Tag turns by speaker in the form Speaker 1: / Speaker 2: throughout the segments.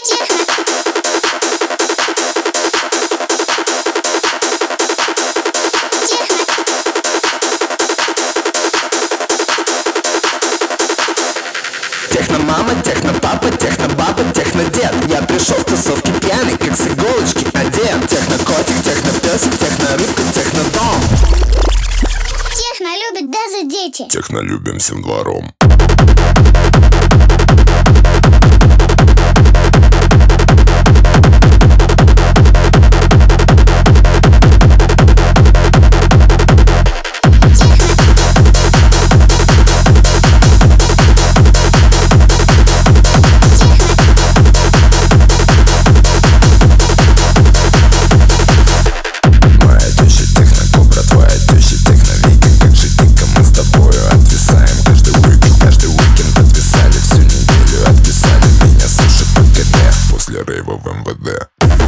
Speaker 1: Техно-мама, техно-папа, техно-баба, техно-дед. Я пришел в тусовки пьяный, как с иголочки одет. Техно-котик, техно-песик, техно-рыбка, техно-дом.
Speaker 2: Техно любят даже дети.
Speaker 3: Техно любим всем двором. Рейва в МВД.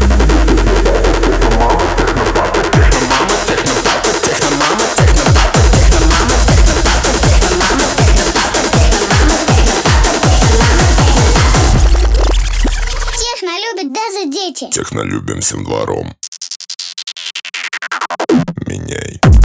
Speaker 2: Техно любят даже дети.
Speaker 3: Техно любим всем двором. Меняй.